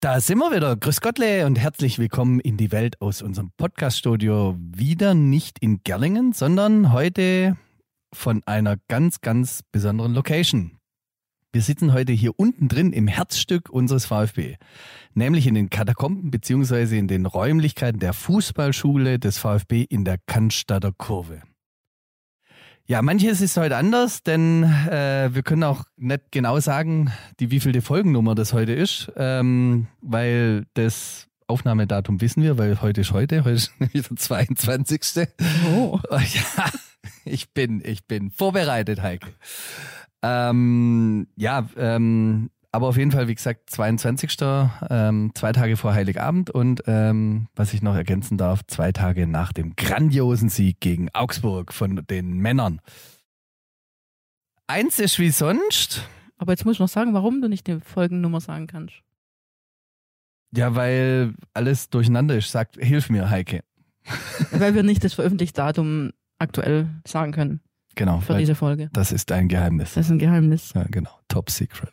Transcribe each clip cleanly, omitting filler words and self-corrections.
Da sind wir wieder. Grüß Gottle und herzlich willkommen in die Welt aus unserem Podcast-Studio. Wieder nicht in Gerlingen, sondern heute von einer ganz, ganz besonderen Location. Wir sitzen heute hier unten drin im Herzstück unseres VfB, nämlich in den Katakomben bzw. in den Räumlichkeiten der Fußballschule des VfB in der Cannstatter Kurve. Ja, manches ist heute anders, denn wir können auch nicht genau sagen, wievielte Folgennummer das heute ist, weil das Aufnahmedatum wissen wir, weil heute ist nämlich der 22. Oh. Ja, ich bin vorbereitet, Heike. Aber auf jeden Fall, wie gesagt, 22. 2 Tage vor Heiligabend und was ich noch ergänzen darf, 2 Tage nach dem grandiosen Sieg gegen Augsburg von den Männern. Eins ist wie sonst. Aber jetzt muss ich noch sagen, warum du nicht die Folgennummer sagen kannst. Ja, weil alles durcheinander ist. Hilf mir, Heike. Weil wir nicht das veröffentlichte Datum aktuell sagen können. Genau. Für diese Folge. Das ist ein Geheimnis. Das ist ein Geheimnis. Ja, genau. Top Secret.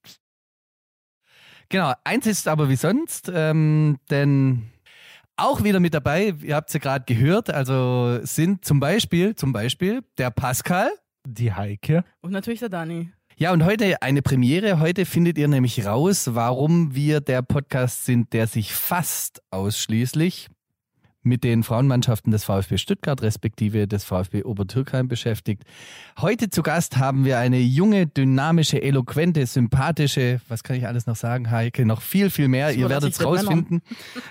Genau, eins ist aber wie sonst, denn auch wieder mit dabei, ihr habt es ja gerade gehört, also sind zum Beispiel der Pascal, die Heike und natürlich der Dani. Ja, und heute eine Premiere. Heute findet ihr nämlich raus, warum wir der Podcast sind, der sich fast ausschließlich mit den Frauenmannschaften des VfB Stuttgart respektive des VfB Obertürkheim beschäftigt. Heute zu Gast haben wir eine junge, dynamische, eloquente, sympathische, was kann ich alles noch sagen, Heike, noch viel, viel mehr, ihr werdet es rausfinden.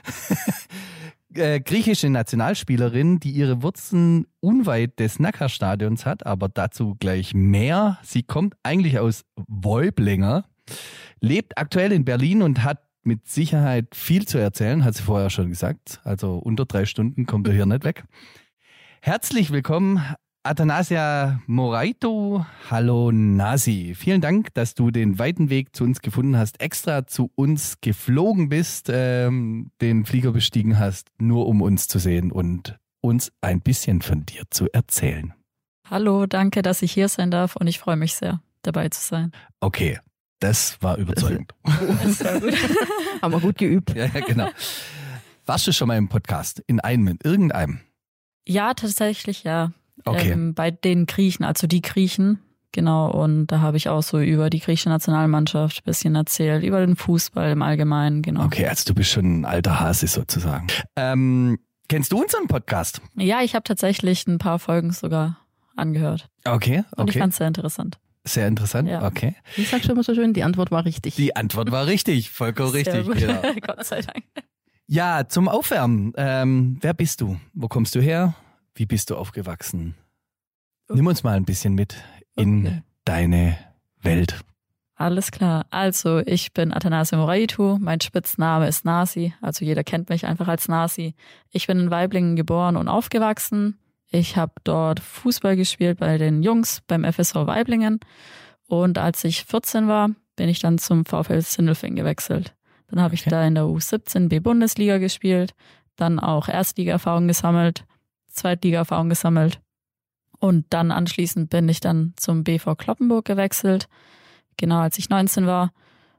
Griechische Nationalspielerin, die ihre Wurzeln unweit des Neckarstadions hat, aber dazu gleich mehr. Sie kommt eigentlich aus Waiblingen, lebt aktuell in Berlin und hat mit Sicherheit viel zu erzählen, hat sie vorher schon gesagt. Also unter 3 Stunden kommt er hier nicht weg. Herzlich willkommen, Athanasia Moraitu. Hallo Nasi. Vielen Dank, dass du den weiten Weg zu uns gefunden hast, extra zu uns geflogen bist, den Flieger bestiegen hast, nur um uns zu sehen und uns ein bisschen von dir zu erzählen. Hallo, danke, dass ich hier sein darf und ich freue mich sehr, dabei zu sein. Okay. Das war überzeugend. Das war gut. Haben wir gut geübt. Ja, genau. Warst du schon mal im Podcast? In irgendeinem? Ja, tatsächlich, ja. Okay. Bei den Griechen, also die Griechen, genau. Und da habe ich auch so über die griechische Nationalmannschaft ein bisschen erzählt, über den Fußball im Allgemeinen, genau. Okay, also du bist schon ein alter Hase sozusagen. Kennst du unseren Podcast? Ja, ich habe tatsächlich ein paar Folgen sogar angehört. Okay. Und ich fand es sehr interessant. Sehr interessant, ja. Okay. Wie sagst du immer so schön, die Antwort war richtig. Die Antwort war richtig, vollkommen richtig. Genau. Gott sei Dank. Ja, zum Aufwärmen. Wer bist du? Wo kommst du her? Wie bist du aufgewachsen? Nimm uns mal ein bisschen mit in deine Welt. Alles klar. Also ich bin Athanasia Moraitu, mein Spitzname ist Nasi, also jeder kennt mich einfach als Nasi. Ich bin in Waiblingen geboren und aufgewachsen. Ich habe dort Fußball gespielt bei den Jungs beim FSV Waiblingen und als ich 14 war, bin ich dann zum VfL Sindelfingen gewechselt. Dann habe ich da in der U17 B-Bundesliga gespielt, dann auch Erstliga-Erfahrung gesammelt, Zweitliga-Erfahrung gesammelt und dann anschließend bin ich dann zum BV Cloppenburg gewechselt, genau als ich 19 war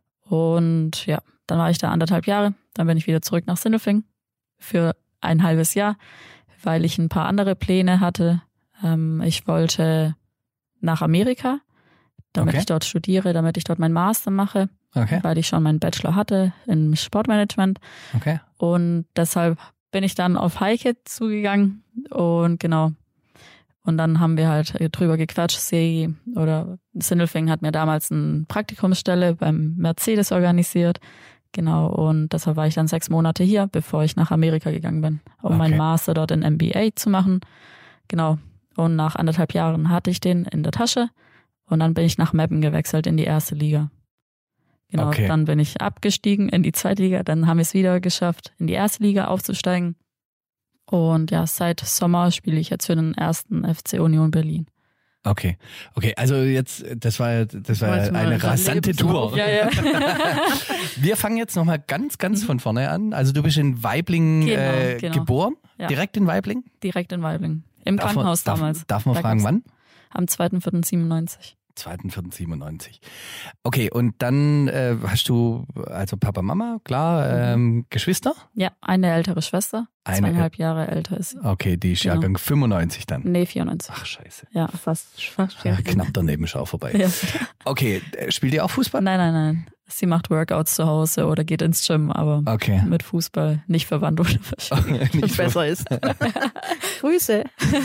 und ja, dann war ich da 1,5 Jahre, dann bin ich wieder zurück nach Sindelfingen für ein halbes Jahr, weil ich ein paar andere Pläne hatte. Ich wollte nach Amerika, damit ich dort studiere, damit ich dort meinen Master mache, weil ich schon meinen Bachelor hatte in Sportmanagement. Okay. Und deshalb bin ich dann auf Heike zugegangen und genau. Und dann haben wir halt drüber gequatscht. Sindelfingen hat mir damals eine Praktikumsstelle beim Mercedes organisiert. Genau, und deshalb war ich dann 6 Monate hier, bevor ich nach Amerika gegangen bin, um meinen Master dort in MBA zu machen. Genau, und nach 1,5 Jahren hatte ich den in der Tasche und dann bin ich nach Meppen gewechselt in die 1. Liga. Genau, dann bin ich abgestiegen in die 2. Liga, dann haben wir es wieder geschafft, in die 1. Liga aufzusteigen. Und ja, seit Sommer spiele ich jetzt für den 1. FC Union Berlin. Okay, also jetzt, das war eine rasante Tour. Ja. Wir fangen jetzt nochmal ganz von vorne an. Also du bist in Waiblingen geboren? Ja. Direkt in Waiblingen? Direkt in Waiblingen. Im Krankenhaus damals. Darf man fragen, wann? Am 2.4.97. 2.4.97. Okay, und dann hast du, also Papa, Mama, klar, Geschwister? Ja, eine ältere Schwester, 2,5 Jahre älter ist sie. Okay, die ist Genau. Jahrgang 95 dann. Nee, 94. Ach, scheiße. Ja. Fast Knapp daneben schau vorbei. Ja. Okay, spielt ihr auch Fußball? Nein. Sie macht Workouts zu Hause oder geht ins Gym, aber Okay. mit Fußball nicht verwandt oder verschwunden. Nicht besser ist. Grüße.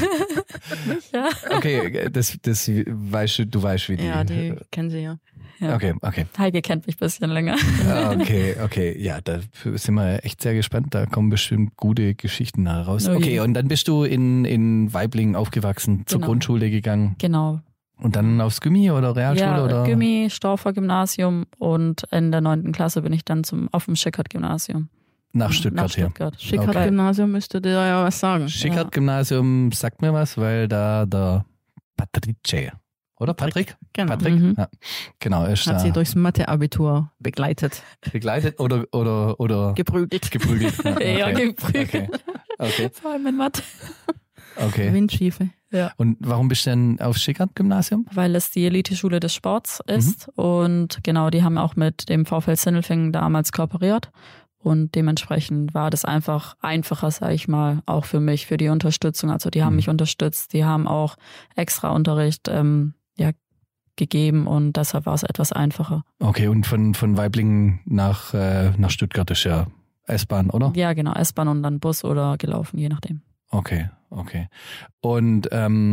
Ja. Okay, das weißt du weißt, wie die. Ja, die kennen sie ja. Ja. Okay. Heike kennt mich ein bisschen länger. Okay. Ja, da sind wir echt sehr gespannt. Da kommen bestimmt gute Geschichten heraus. Oh je. Okay, und dann bist du in Waiblingen aufgewachsen, zur Genau. Grundschule gegangen Genau. und dann aufs Gymi oder Realschule Ja, oder? Gymi, Stauffer Gymnasium und in der 9. Klasse bin ich dann auf dem Schickert-Gymnasium. Nach Stuttgart Nach Stuttgart. Schickert-Gymnasium müsste dir ja was sagen. Schickert-Gymnasium sagt mir was, weil da der Patrice, oder Patrick? Genau. Patrick? Mhm. Ja, genau, ist Hat da sie durchs Mathe-Abitur begleitet. begleitet oder Geprügelt. geprügelt. Ja, Ja, geprügelt. Okay. Vor allem in Mathe. Okay. Windschiefe. Und warum bist du denn aufs Schickert-Gymnasium? Weil es die Eliteschule des Sports ist und genau, die haben auch mit dem VfL Sindelfingen damals kooperiert und dementsprechend war das einfach einfacher, sage ich mal, auch für mich, für die Unterstützung. Also die haben mich unterstützt, die haben auch extra Unterricht gegeben und deshalb war es etwas einfacher. Okay, und von Waiblingen nach Stuttgart ist ja S-Bahn, oder? Ja, genau, S-Bahn und dann Bus oder gelaufen, je nachdem. Okay. Und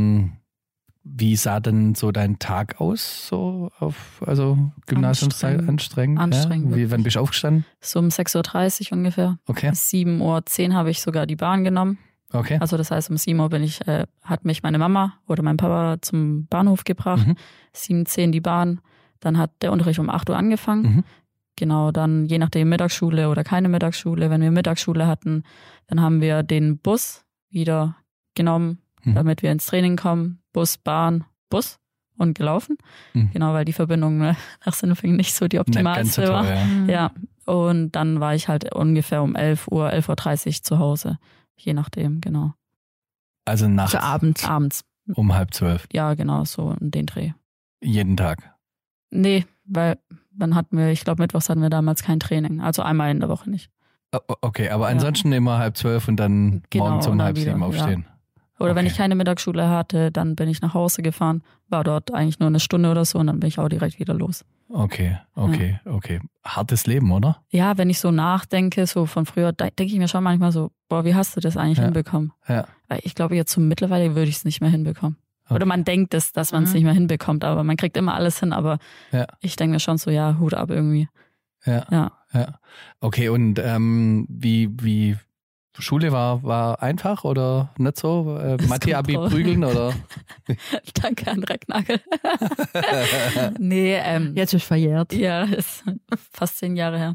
wie sah denn so dein Tag aus, so Gymnasiumszeit? Anstrengend. Anstrengend, Ja? Wann bist du aufgestanden? So um 6.30 Uhr ungefähr. Okay. 7.10 Uhr habe ich sogar die Bahn genommen. Okay. Also das heißt, um 7 Uhr hat mich meine Mama oder mein Papa zum Bahnhof gebracht. 7.10 Uhr die Bahn. Dann hat der Unterricht um 8 Uhr angefangen. Genau, dann je nachdem Mittagsschule oder keine Mittagsschule. Wenn wir Mittagsschule hatten, dann haben wir den Bus wieder genommen, damit wir ins Training kommen. Bus, Bahn, Bus und gelaufen. Genau, weil die Verbindung nach Sindelfingen nicht so die optimalste Nicht ganz war. so toll, Ja, und dann war ich halt ungefähr um 11 Uhr, 11.30 Uhr zu Hause. Je nachdem, genau. Also nachts Für abends. Abends. um 11:30. Ja, genau, so in den Dreh. Jeden Tag. Nee, weil dann ich glaube mittwochs hatten wir damals kein Training. Also einmal in der Woche nicht. Okay, aber ansonsten immer 11:30 und dann Genau, morgens um und dann 6:30 wieder, aufstehen. Oder wenn Okay. ich keine Mittagsschule hatte, dann bin ich nach Hause gefahren, war dort eigentlich nur eine Stunde oder so und dann bin ich auch direkt wieder los. Okay. Hartes Leben, oder? Ja, wenn ich so nachdenke, so von früher, denke ich mir schon manchmal so, boah, wie hast du das eigentlich hinbekommen? Ja. Weil ich glaube, jetzt so mittlerweile würde ich es nicht mehr hinbekommen. Oder man denkt es, dass man es nicht mehr hinbekommt, aber man kriegt immer alles hin, aber ich denke mir schon so, ja, Hut ab irgendwie. Ja. Okay, und wie Schule war einfach oder nicht so? Mathe-Abi kommt drauf. prügeln oder? Danke an Recknagel. Nee, Jetzt ist verjährt. ja, ist fast 10 Jahre her.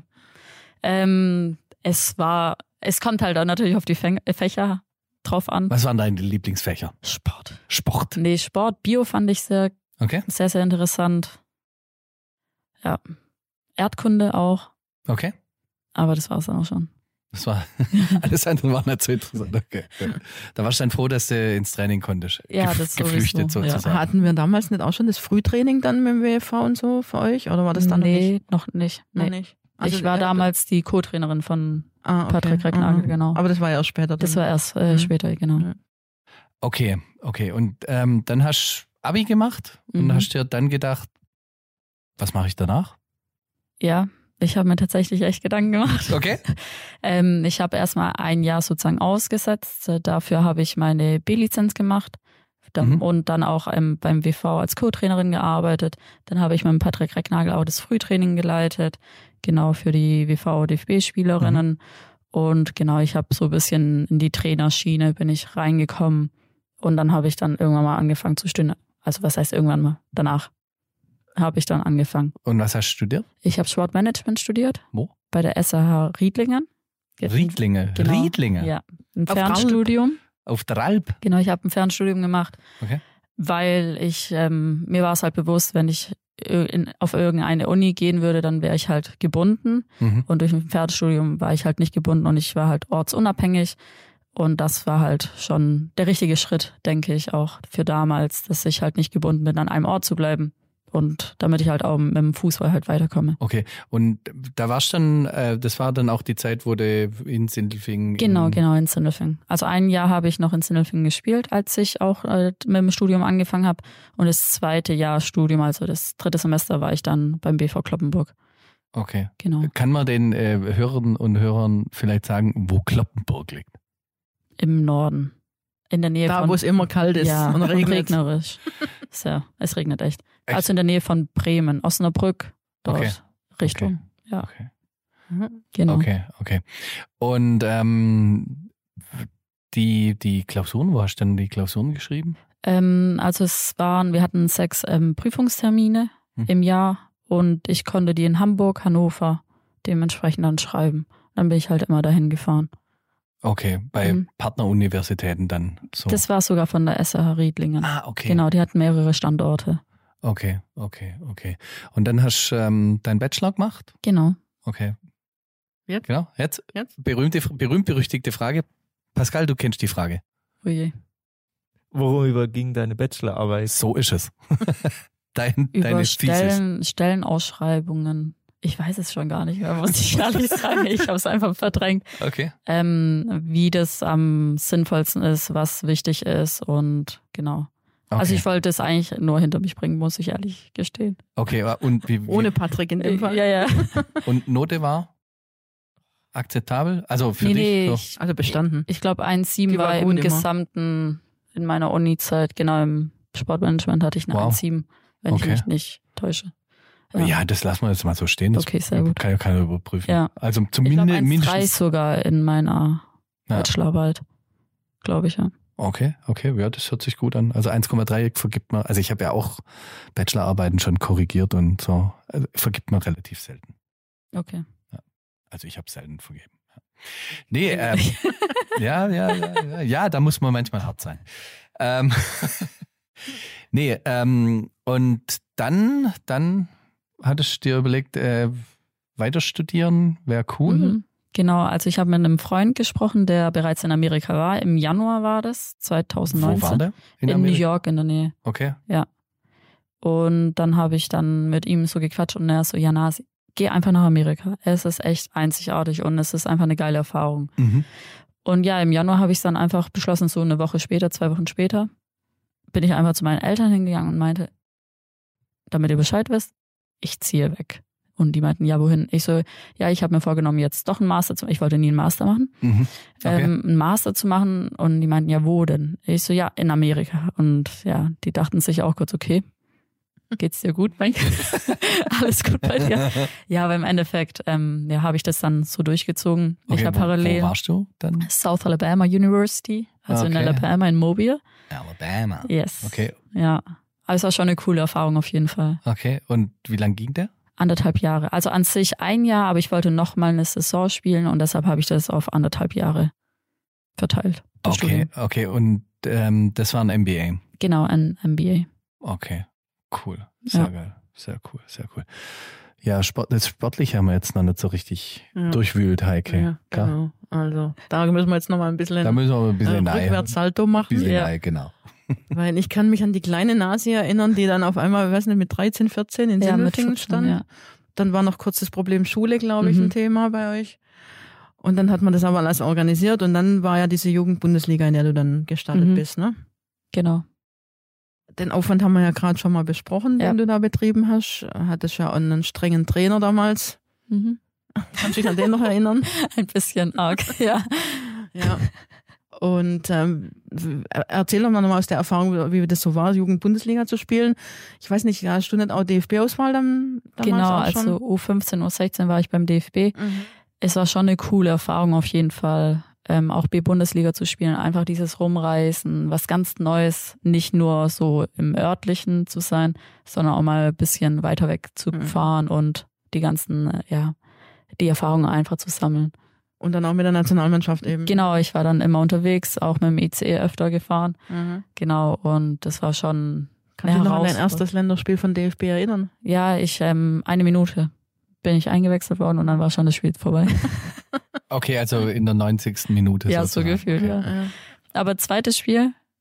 Es kommt halt auch natürlich auf die Fächer drauf an. Was waren deine Lieblingsfächer? Sport. Nee, Sport. Bio fand ich sehr, Okay. sehr, sehr interessant. Ja. Erdkunde auch. Okay. Aber das war es dann auch schon. Das war, alles andere war nicht so interessant. Okay. Da warst du dann froh, dass du ins Training konntest. Ja, das geflüchtet sowieso, ja. sozusagen. Hatten wir damals nicht auch schon das Frühtraining dann mit dem WFV und so für euch? Oder war das dann noch nicht? noch Nee. nicht? Also, Ich war damals die Co-Trainerin von okay. Patrick Recknagel, genau. Aber das war ja erst später. Das dann. war erst später, genau. Ja. Okay. Und dann hast du Abi gemacht und hast dir dann gedacht, was mache ich danach? Ja, ich habe mir tatsächlich echt Gedanken gemacht. Okay. Ich habe erstmal ein Jahr sozusagen ausgesetzt. Dafür habe ich meine B-Lizenz gemacht und dann auch beim WV als Co-Trainerin gearbeitet. Dann habe ich mit Patrick Recknagel auch das Frühtraining geleitet, genau für die WV-DFB-Spielerinnen. Und genau, ich habe so ein bisschen in die Trainerschiene bin ich reingekommen und dann habe ich dann irgendwann mal angefangen zu studieren. Also was heißt irgendwann mal? Danach habe ich dann angefangen. Und was hast du studiert? Ich habe Sportmanagement studiert. Wo? Bei der SAH Riedlingen. Riedlinge. Genau. Riedlinge. Ja, ein Auf Fernstudium. Auf der Alp. Genau, ich habe ein Fernstudium gemacht, Okay. weil mir war es halt bewusst, wenn ich auf irgendeine Uni gehen würde, dann wäre ich halt gebunden. Und durch ein Fernstudium war ich halt nicht gebunden und ich war halt ortsunabhängig. Und das war halt schon der richtige Schritt, denke ich auch für damals, dass ich halt nicht gebunden bin, an einem Ort zu bleiben. und damit ich halt auch mit dem Fußball halt weiterkomme. Okay, und da warst dann, das war dann auch die Zeit, wo du in Sindelfingen... Genau, in Sindelfingen. Also ein Jahr habe ich noch in Sindelfingen gespielt, als ich auch mit dem Studium angefangen habe. Und das zweite Jahr Studium, also das 3. Semester, war ich dann beim BV Cloppenburg. Okay. Genau. Kann man den Hörerinnen und Hörern vielleicht sagen, wo Cloppenburg liegt? Im Norden. In der Nähe Da, wo es immer kalt ist ja, und regnet. regnerisch. Es regnet echt. Also in der Nähe von Bremen, Osnabrück, dort Okay. Richtung. Ja, Okay. genau. Okay. Und die Klausuren, wo hast du denn die Klausuren geschrieben? Also wir hatten 6 Prüfungstermine im Jahr und ich konnte die in Hamburg, Hannover dementsprechend dann schreiben. Dann bin ich halt immer dahin gefahren. Okay, bei Partneruniversitäten dann so. Das war sogar von der SRH Riedlingen. Ah, okay. Genau, die hatten mehrere Standorte. Okay. Und dann hast du deinen Bachelor gemacht? Genau. Okay. Jetzt? Genau, jetzt? Berühmt-berüchtigte Frage. Pascal, du kennst die Frage. Oje. Worüber ging deine Bachelorarbeit? So ist es. Über Deine Thesis. Stellenausschreibungen. Ich weiß es schon gar nicht mehr, muss ich ehrlich sagen. Ich habe es einfach verdrängt. Okay. Wie das am sinnvollsten ist, was wichtig ist und genau. Okay. Also ich wollte es eigentlich nur hinter mich bringen, muss ich ehrlich gestehen. Okay, und wie Ohne Patrick in dem Fall. Ja. und Note war akzeptabel? Also für Nee, dich? So. Also bestanden. ich glaube 1,7 Die war war gut im immer. Gesamten in meiner Uni-Zeit, genau im Sportmanagement hatte ich eine Wow. 1,7, wenn Okay. ich mich nicht täusche. Ja, das lassen wir jetzt mal so stehen. Das Okay, sehr gut. kann ja keiner überprüfen. Ja. Also Ich glaube 1,3 mindestens. sogar in meiner Ja. Bachelorarbeit, glaube ich, ja. Okay, ja, das hört sich gut an. Also 1,3 vergibt man, also ich habe ja auch Bachelorarbeiten schon korrigiert und so, also vergibt man relativ selten. Okay. Also ich habe selten vergeben. Ja. Nee, ja, da muss man manchmal hart sein. Und dann hattest du dir überlegt, weiter studieren wäre cool. Mhm. Genau, also ich habe mit einem Freund gesprochen, der bereits in Amerika war. Im Januar war das, 2019. Wo war der? In New Amerika? York in der Nähe. Okay. Und dann habe ich dann mit ihm so gequatscht und er so, ja Nasi, geh einfach nach Amerika. Es ist echt einzigartig und es ist einfach eine geile Erfahrung. Mhm. Und ja, im Januar habe ich dann einfach beschlossen, so 2 Wochen später, bin ich einfach zu meinen Eltern hingegangen und meinte, damit ihr Bescheid wisst, ich ziehe weg. Und die meinten, ja, wohin? Ich so, ja, ich habe mir vorgenommen, jetzt doch einen Master zu machen. Ich wollte nie einen Master machen. Mhm. Okay. Einen Master zu machen. Und die meinten, ja, wo denn? Ich so, ja, in Amerika. Und ja, die dachten sich auch kurz, okay, geht's dir gut, Mike? Alles gut bei dir? Ja, aber im Endeffekt, habe ich das dann so durchgezogen. Okay, Ich habe parallel wo warst du dann? South Alabama University, also in Okay. Alabama, in Mobile. Alabama. Yes. Okay. Ja, aber es war schon eine coole Erfahrung auf jeden Fall. Okay, und wie lang ging der? 1,5 Jahre. Also an sich 1 Jahr, aber ich wollte noch mal eine Saison spielen und deshalb habe ich das auf 1,5 Jahre verteilt. das Studium. Okay, und das war ein MBA. Genau, ein MBA. Okay, cool. Sehr Ja. geil. Sehr cool. Ja, das Sportliche haben wir jetzt noch nicht so richtig durchwühlt, Heike. Ja, Klar. genau. Also da müssen wir jetzt noch mal ein bisschen Da müssen wir ein bisschen Rückwärtssalto machen. Ja. genau. Weil ich kann mich an die kleine Nasi erinnern, die dann auf einmal, weiß nicht, mit 13, 14 in Sindelfingen mit 14, stand. ja. Dann war noch kurz das Problem Schule, glaube ich, Mhm. ein Thema bei euch. Und dann hat man das aber alles organisiert und dann war ja diese Jugendbundesliga, in der du dann gestartet bist, ne? Genau. Den Aufwand haben wir ja gerade schon mal besprochen, Ja. den du da betrieben hast. Hattest ja auch einen strengen Trainer damals. Mhm. Kannst du dich an den noch erinnern? Ein bisschen arg, ja. Ja. Und erzähl doch mal nochmal aus der Erfahrung, wie das so war, Jugendbundesliga zu spielen. Ich weiß nicht, hast du nicht auch DFB-Auswahl damals Genau, auch schon? also U15, U16 war ich beim DFB. Es war schon eine coole Erfahrung auf jeden Fall, auch B-Bundesliga zu spielen. Einfach dieses Rumreisen, was ganz Neues, nicht nur so im Örtlichen zu sein, sondern auch mal ein bisschen weiter weg zu fahren und die ganzen, die Erfahrungen einfach zu sammeln. Und dann auch mit der Nationalmannschaft eben. Genau, ich war dann immer unterwegs, auch mit dem ICE öfter gefahren. Genau, und das war schon Kannst du dich noch an dein Herausforderung. erstes Länderspiel von DFB erinnern? Ja, 1 Minute bin ich eingewechselt worden und dann war schon das Spiel vorbei. Okay, also in der 90. Minute. Ja, so sozusagen. gefühlt, Okay. ja. Aber zweites Spiel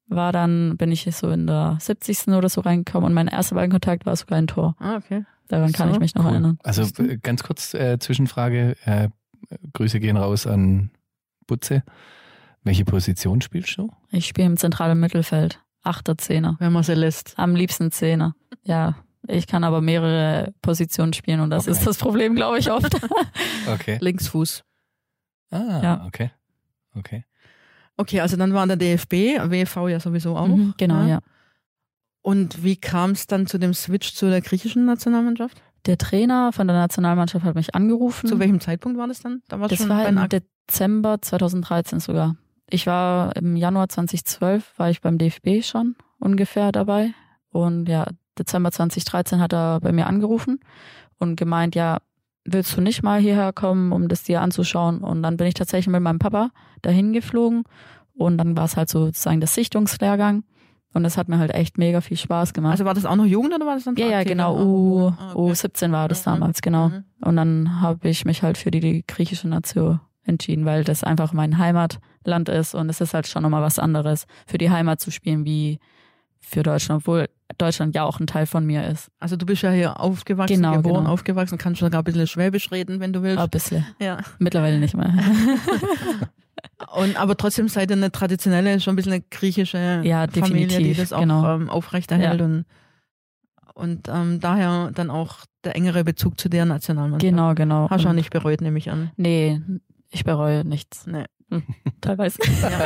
bin ich so in der 70. oder so reingekommen und mein erster Ballkontakt war sogar ein Tor. Ah, okay. Daran kann ich mich noch erinnern. Also ganz kurz Zwischenfrage. Grüße gehen raus an Butze. Welche Position spielst du? Ich spiele im zentralen Mittelfeld. 8er, 10er. Wenn man sie lässt. Am liebsten 10er. Ja, ich kann aber mehrere Positionen spielen und das ist das Problem, glaube ich, oft. Okay. Linksfuß. Ja. Okay. Okay, also dann war der DFB, WV ja sowieso auch. Genau, ja. Und wie kam es dann zu dem Switch zu der griechischen Nationalmannschaft? Der Trainer von der Nationalmannschaft hat mich angerufen. Zu welchem Zeitpunkt war das dann? Das war im Dezember 2013 sogar. Ich war im Januar 2012, war ich beim DFB schon ungefähr dabei. Und ja, Dezember 2013 hat er bei mir angerufen und gemeint, ja, willst du nicht mal hierher kommen, um das dir anzuschauen? Und dann bin ich tatsächlich mit meinem Papa dahin geflogen und dann war es halt sozusagen der Sichtungslehrgang. Und das hat mir halt echt mega viel Spaß gemacht. Also war das auch noch Jugend oder war das dann? Ja, genau. U17 war das damals, genau. Und dann habe ich mich halt für die griechische Nation entschieden, weil das einfach mein Heimatland ist und es ist halt schon nochmal was anderes, für die Heimat zu spielen wie für Deutschland, obwohl Deutschland ja auch ein Teil von mir ist. Also du bist ja hier aufgewachsen, geboren, aufgewachsen, kannst sogar ein bisschen Schwäbisch reden, wenn du willst. Ein bisschen. Ja. Mittlerweile nicht mehr. Aber trotzdem seid ihr eine traditionelle, schon ein bisschen eine griechische Familie, die das auch aufrechterhält und daher dann auch der engere Bezug zu der Nationalmannschaft. Genau. Hast du auch nicht bereut, nehme ich an. Nee, ich bereue nichts. Nee. Teilweise.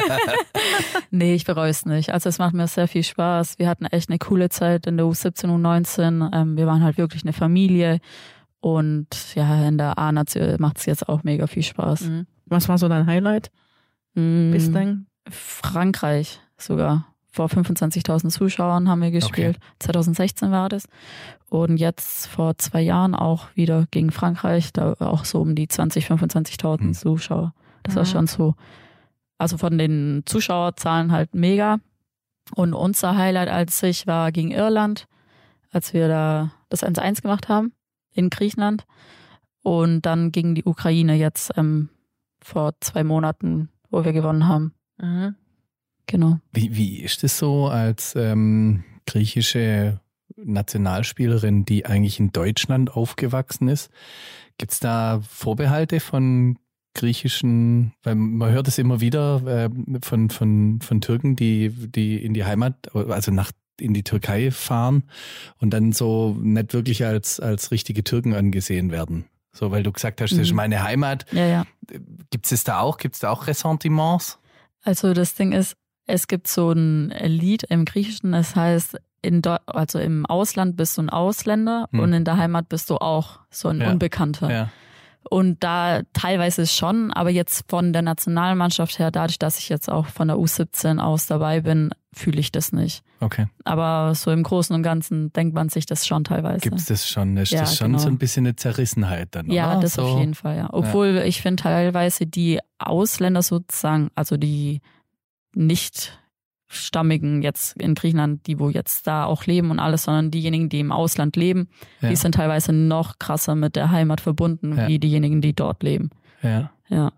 Nee, ich bereue es nicht. Also es macht mir sehr viel Spaß. Wir hatten echt eine coole Zeit in der U17, U19. Wir waren halt wirklich eine Familie und ja, in der A-Nation macht es jetzt auch mega viel Spaß. Was war so dein Highlight? Bis dann? Frankreich sogar. Vor 25.000 Zuschauern haben wir gespielt. Okay. 2016 war das. Und jetzt vor 2 Jahren auch wieder gegen Frankreich. Da auch so um die 25.000 Zuschauer. Das war schon so. Also von den Zuschauerzahlen halt mega. Und unser Highlight als ich war gegen Irland, als wir da das 1-1 gemacht haben in Griechenland. Und dann gegen die Ukraine jetzt vor 2 Monaten, wo wir gewonnen haben. Genau. Wie ist es so als griechische Nationalspielerin, die eigentlich in Deutschland aufgewachsen ist? Gibt es da Vorbehalte von griechischen, weil man hört es immer wieder von Türken, die in die Heimat, also in die Türkei fahren und dann so nicht wirklich als richtige Türken angesehen werden. So, weil du gesagt hast, das ist meine Heimat. Ja. Gibt es da auch Ressentiments? Also das Ding ist, es gibt so ein Lied im Griechischen, das heißt, also im Ausland bist du ein Ausländer und in der Heimat bist du auch so ein Unbekannter. Ja. Und da teilweise schon, aber jetzt von der Nationalmannschaft her, dadurch, dass ich jetzt auch von der U17 aus dabei bin, fühle ich das nicht. Okay. Aber so im Großen und Ganzen denkt man sich das schon teilweise. Gibt es das schon? Ist das schon so ein bisschen eine Zerrissenheit dann, ja, oder? Das so. Auf jeden Fall, ja. Obwohl ich finde teilweise die Ausländer sozusagen, also die nicht Stammigen jetzt in Griechenland, die wo jetzt da auch leben und alles, sondern diejenigen, die im Ausland leben, die sind teilweise noch krasser mit der Heimat verbunden, wie diejenigen, die dort leben. Ja.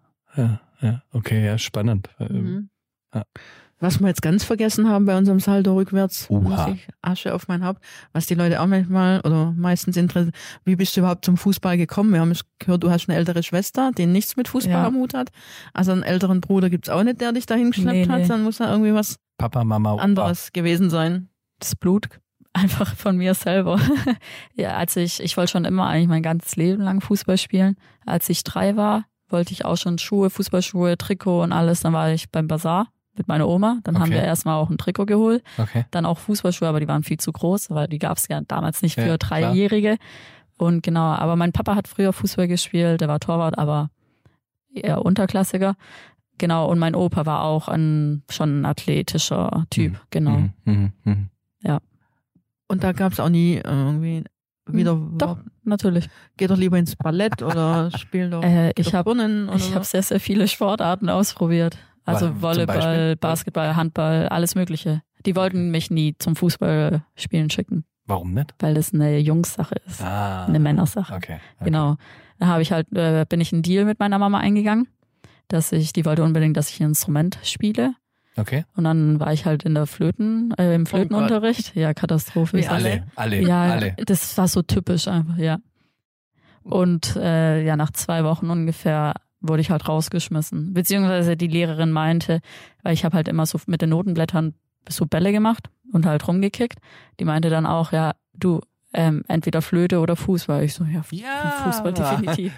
Okay, ja, spannend. Ja. Was wir jetzt ganz vergessen haben bei unserem Saldo rückwärts, Asche auf mein Haupt, was die Leute auch manchmal oder meistens interessiert, wie bist du überhaupt zum Fußball gekommen? Wir haben gehört, du hast eine ältere Schwester, die nichts mit Fußball am Hut hat. Also einen älteren Bruder gibt's auch nicht, der dich dahin geschleppt hat, dann muss da irgendwie was Papa, Mama, anderes gewesen sein. Das Blut einfach von mir selber. Ja, als ich wollte schon immer eigentlich mein ganzes Leben lang Fußball spielen. Als ich 3 war, wollte ich auch schon Schuhe, Fußballschuhe, Trikot und alles. Dann war ich beim Bazar mit meiner Oma. Dann haben wir erstmal auch ein Trikot geholt. Dann auch Fußballschuhe, aber die waren viel zu groß, weil die gab es ja damals nicht für 3-Jährige. Und genau, aber mein Papa hat früher Fußball gespielt, der war Torwart, aber eher Unterklassiker. Genau, und mein Opa war auch schon ein athletischer Typ, genau. Ja. Und da gab es auch nie irgendwie wieder... Doch, natürlich. Geh doch lieber ins Ballett oder spiel doch Brunnen. Ich habe sehr, sehr viele Sportarten ausprobiert. Also Volleyball, Basketball, Handball, alles Mögliche. Die wollten mich nie zum Fußballspielen schicken. Warum nicht? Weil das eine Jungs-Sache ist, eine Männersache. Okay. Genau. Da bin ich einen Deal mit meiner Mama eingegangen, die wollte unbedingt, dass ich ein Instrument spiele. Okay. Und dann war ich halt in der im Flötenunterricht. Ja, Katastrophe. Wie alle. Alle. Das war so typisch einfach, ja. Und nach 2 Wochen ungefähr wurde ich halt rausgeschmissen. Beziehungsweise die Lehrerin meinte, weil ich habe halt immer so mit den Notenblättern so Bälle gemacht und halt rumgekickt. Die meinte dann auch, ja, du, entweder Flöte oder Fußball. Ich so, ja, Fußball definitiv.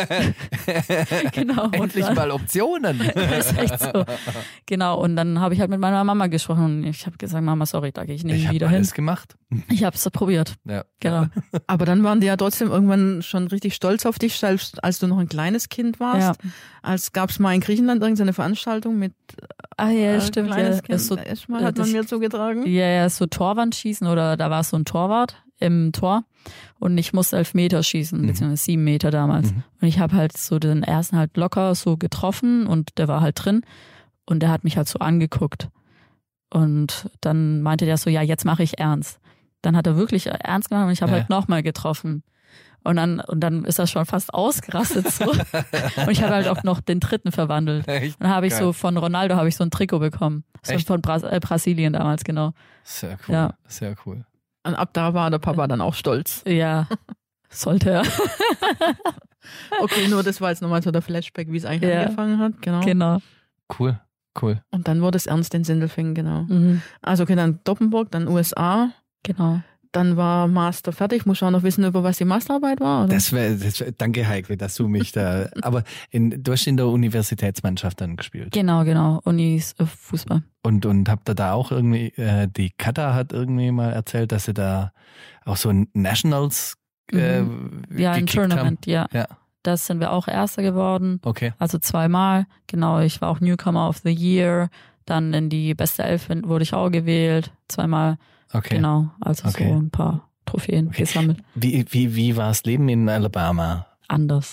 Genau. Endlich mal Optionen. Ist echt so. Genau, und dann habe ich halt mit meiner Mama gesprochen und ich habe gesagt, Mama, sorry, da gehe ich nicht wieder hin. Ich habe alles gemacht. Ich habe es probiert. Ja. Genau. Aber dann waren die ja trotzdem irgendwann schon richtig stolz auf dich, selbst als du noch ein kleines Kind warst. Ja. Gab es mal in Griechenland irgendeine Veranstaltung mit stimmt. kleines Ja, Kind. Erstmal hat man mir zugetragen. Ja, so Torwandschießen oder da war so ein Torwart im Tor und ich musste 11 Meter schießen, beziehungsweise 7 Meter damals. Und ich habe halt so den ersten halt locker so getroffen und der war halt drin und der hat mich halt so angeguckt. Und dann meinte der so, ja, jetzt mache ich ernst. Dann hat er wirklich ernst gemacht und ich habe halt nochmal getroffen. Und dann ist das schon fast ausgerastet so. Und ich habe halt auch noch den dritten verwandelt. Echt? Dann habe ich Geil. so von Ronaldo habe ich so ein Trikot bekommen. So Echt? von Brasilien damals, genau. Sehr cool. Ja. Sehr cool. Und ab da war der Papa dann auch stolz. Ja, sollte er. Okay, nur das war jetzt nochmal so der Flashback, wie es eigentlich angefangen hat. Genau. Genau. Cool. Und dann wurde es ernst in Sindelfingen, genau. Mhm. Also okay, dann Doppenburg, dann USA. Genau. Dann war Master fertig. Muss auch noch wissen, über was die Masterarbeit war, oder? Danke Heike, dass du mich da, aber du hast in der Universitätsmannschaft dann gespielt. Genau. Unis Fußball. Und habt ihr da auch irgendwie, die Kata hat irgendwie mal erzählt, dass sie da auch so Nationals Ja, ein gekickt Tournament, haben. ja. Das sind wir auch Erster geworden. Okay. Also 2-mal. Genau, ich war auch Newcomer of the Year. Dann in die beste 11 wurde ich auch gewählt. 2-mal. Okay. Genau, also Okay. so ein paar Trophäen gesammelt. Wie war das Leben in Alabama? Anders,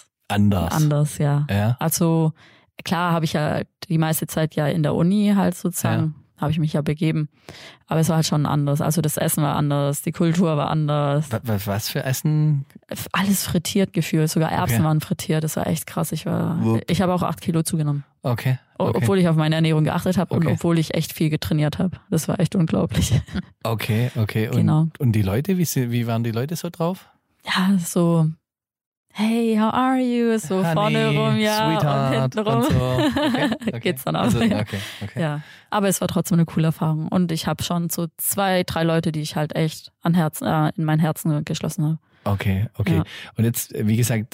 ja. Ja. Also klar habe ich ja die meiste Zeit ja in der Uni halt sozusagen, habe ich mich ja begeben. Aber es war halt schon anders. Also das Essen war anders, die Kultur war anders. Was für Essen? Alles frittiert gefühlt, sogar Erbsen Okay. waren frittiert. Das war echt krass. Ich habe auch 8 Kilo zugenommen. Okay. Obwohl ich auf meine Ernährung geachtet habe und Okay. obwohl ich echt viel getrainiert habe. Das war echt unglaublich. Okay. Und, Genau. und die Leute, wie waren die Leute so drauf? Ja, so, hey, how are you? So Honey, vorne rum, ja, Sweetheart, und hinten rum. und so. Okay. Geht's dann auch. Also, ja. okay. Ja, aber es war trotzdem eine coole Erfahrung. Und ich habe schon so 2, 3 Leute, die ich halt echt in mein Herzen geschlossen habe. Okay. Ja. Und jetzt, wie gesagt,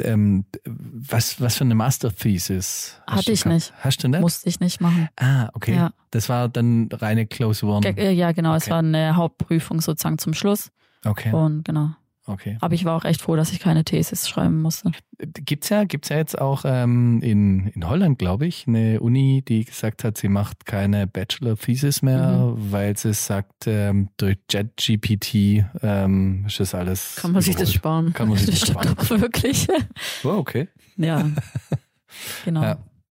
was für eine Master-Thesis hast Hatte du ich gehabt? nicht. Hast du nicht? Musste ich nicht machen. Okay. Ja. Das war dann reine Klausuren. Ja, genau. Es Okay. war eine Hauptprüfung sozusagen zum Schluss. Okay. Und genau. Okay. Aber ich war auch echt froh, dass ich keine Thesis schreiben musste. Gibt's ja jetzt auch in Holland, glaube ich, eine Uni, die gesagt hat, sie macht keine Bachelor-Thesis mehr, weil sie sagt, durch ChatGPT ist das alles Kann man sich das überholt. sparen. Kann man sich Das das stimmt sparen. auch wirklich. Oh, okay. Ja. Genau. Ja.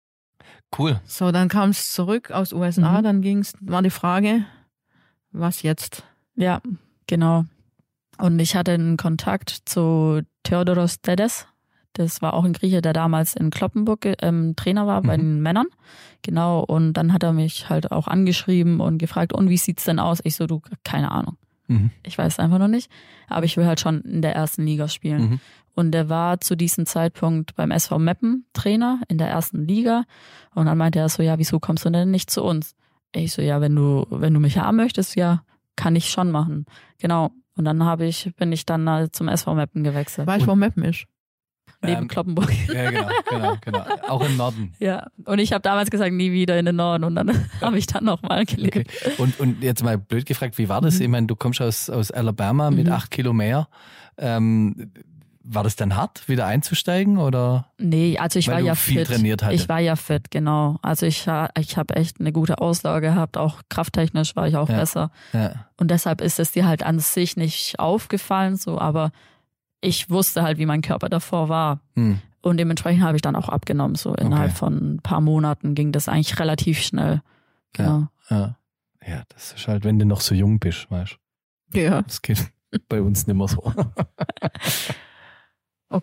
Cool. So, dann kam es zurück aus USA, dann war die Frage, was jetzt? Ja, genau. Und ich hatte einen Kontakt zu Theodoros Dedes. Das war auch ein Grieche, der damals in Cloppenburg Trainer war bei den Männern. Genau. Und dann hat er mich halt auch angeschrieben und gefragt, und wie sieht's denn aus? Ich so, du, keine Ahnung. Mhm. Ich weiß einfach noch nicht. Aber ich will halt schon in der ersten Liga spielen. Mhm. Und der war zu diesem Zeitpunkt beim SV Meppen Trainer in der ersten Liga. Und dann meinte er so, ja, wieso kommst du denn nicht zu uns? Ich so, ja, wenn du mich haben möchtest, ja, kann ich schon machen. Genau. Und dann bin ich dann zum SV Meppen gewechselt. Weißt du, wo Meppen ist? Neben Cloppenburg. Ja, genau. Auch im Norden. Ja. Und ich habe damals gesagt, nie wieder in den Norden. Und dann habe ich dann nochmal gelebt. Okay. Und jetzt mal blöd gefragt, wie war das? Ich meine, du kommst aus Alabama mit 8 Kilo mehr. War das dann hart, wieder einzusteigen, oder? Nee, also ich Weil war du ja viel fit. trainiert hattest. Ich war ja fit, genau. Also ich habe echt eine gute Ausdauer gehabt, auch krafttechnisch war ich auch besser. Ja. Und deshalb ist es dir halt an sich nicht aufgefallen, so, aber ich wusste halt, wie mein Körper davor war. Und dementsprechend habe ich dann auch abgenommen. So innerhalb von ein paar Monaten ging das eigentlich relativ schnell. Genau. Ja, das ist halt, wenn du noch so jung bist, weißt du. Ja. Das geht bei uns nicht mehr so.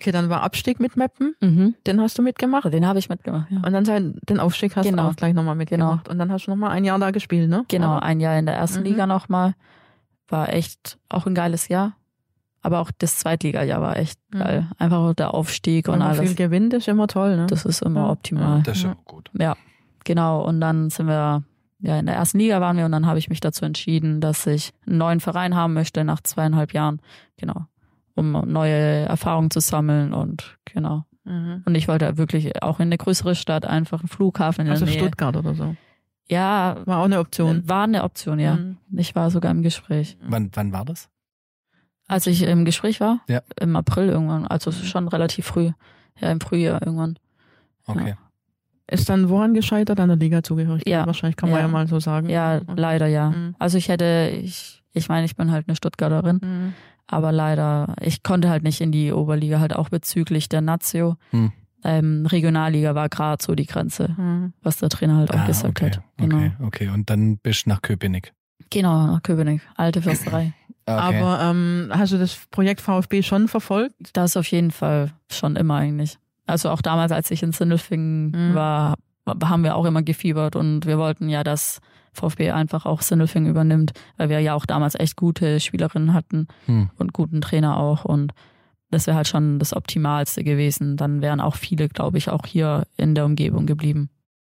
Okay, dann war Abstieg mit Meppen. Mhm. Den hast du mitgemacht? Den habe ich mitgemacht, ja. Und dann den Aufstieg hast du auch gleich nochmal mitgemacht. Und dann hast du nochmal ein Jahr da gespielt, ne? Genau, ein Jahr in der ersten Liga nochmal. War echt auch ein geiles Jahr. Aber auch das Zweitliga-Jahr war echt geil. Einfach der Aufstieg und alles. Viel gewinnt ist immer toll, ne? Das ist immer optimal. Das ist immer gut. Ja, genau. Und dann sind wir, in der ersten Liga waren wir und dann habe ich mich dazu entschieden, dass ich einen neuen Verein haben möchte nach 2,5 Jahren. Genau. Um neue Erfahrungen zu sammeln und genau. Und ich wollte wirklich auch in eine größere Stadt, einfach einen Flughafen in der Nähe. Also Stuttgart oder so. Ja. War auch eine Option. War eine Option, ja. Ich war sogar im Gespräch. Wann war das? Als ich im Gespräch war? Ja. Im April irgendwann. Also schon relativ früh. Ja, im Frühjahr irgendwann. Okay. Ja. Ist dann woran gescheitert? An der Liga-Zugehörigkeit? Ja. Wahrscheinlich kann man ja mal so sagen. Ja, leider ja. Also ich meine, ich bin halt eine Stuttgarterin. Aber leider, ich konnte halt nicht in die Oberliga, halt auch bezüglich der Nazio. Regionalliga war gerade so die Grenze, was der Trainer halt auch gesagt hat. Genau. Okay. Und dann bist du nach Köpenick. Genau, nach Köpenick, alte Försterei. Okay. Aber hast du das Projekt VfB schon verfolgt? Das auf jeden Fall schon immer eigentlich. Also auch damals, als ich in Sindelfingen war, haben wir auch immer gefiebert und wir wollten ja, dass VfB einfach auch Sindelfingen übernimmt, weil wir ja auch damals echt gute Spielerinnen hatten und guten Trainer auch und das wäre halt schon das Optimalste gewesen. Dann wären auch viele, glaube ich, auch hier in der Umgebung geblieben.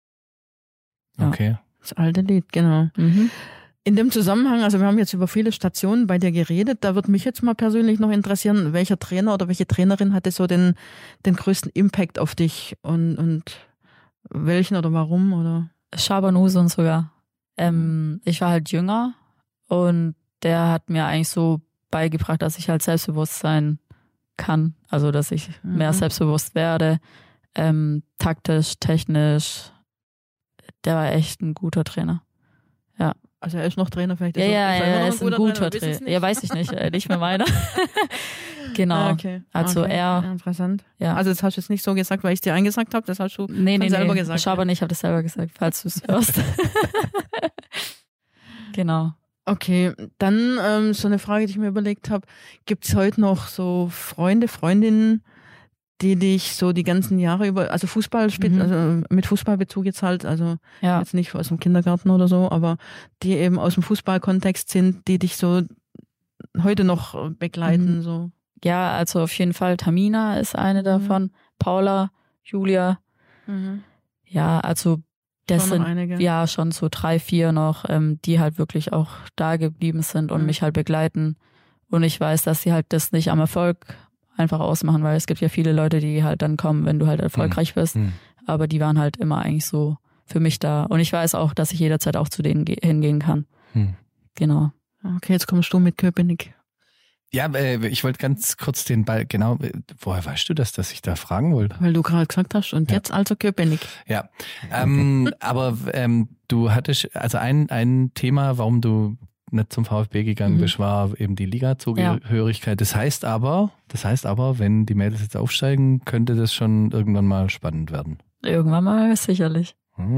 Ja. Okay. Das alte Lied, genau. In dem Zusammenhang, also wir haben jetzt über viele Stationen bei dir geredet, da würde mich jetzt mal persönlich noch interessieren, welcher Trainer oder welche Trainerin hatte so den größten Impact auf dich und welchen oder warum? Oder? Schaban sogar. Ich war halt jünger und der hat mir eigentlich so beigebracht, dass ich halt Selbstbewusstsein kann, also dass ich mehr selbstbewusst werde, taktisch, technisch. Der war echt ein guter Trainer. Ja. Also er ist noch Trainer vielleicht? Er ist ein guter Trainer. Ja, weiß ich nicht, nicht mehr meiner. Genau. Okay. Also er. Interessant. Ja. Also das hast du jetzt nicht so gesagt, weil ich es dir eingesagt habe, das hast du selber gesagt. Schaban, ich habe das selber gesagt, falls du es hörst. Genau. Okay, dann so eine Frage, die ich mir überlegt habe, gibt es heute noch so Freunde, Freundinnen, die dich so die ganzen Jahre über, also Fußball spielt, also mit Fußballbezug jetzt halt, also jetzt nicht aus dem Kindergarten oder so, aber die eben aus dem Fußballkontext sind, die dich so heute noch begleiten, so? Ja, also auf jeden Fall Tamina ist eine davon, Paula, Julia, ja, also das sind ja schon so 3, 4 noch, die halt wirklich auch da geblieben sind und mich halt begleiten. Und ich weiß, dass sie halt das nicht am Erfolg einfach ausmachen, weil es gibt ja viele Leute, die halt dann kommen, wenn du halt erfolgreich bist. Aber die waren halt immer eigentlich so für mich da. Und ich weiß auch, dass ich jederzeit auch zu denen hingehen kann. Genau. Okay, jetzt kommst du mit Köpenick. Ja, ich wollte ganz kurz den Ball, genau, woher weißt du das, dass ich da fragen wollte? Weil du gerade gesagt hast, und jetzt also Köpenick. Ja, aber du hattest, also ein Thema, warum du nicht zum VfB gegangen bist, war eben die Liga-Zugehörigkeit. Das heißt aber, wenn die Mädels jetzt aufsteigen, könnte das schon irgendwann mal spannend werden. Irgendwann mal, sicherlich.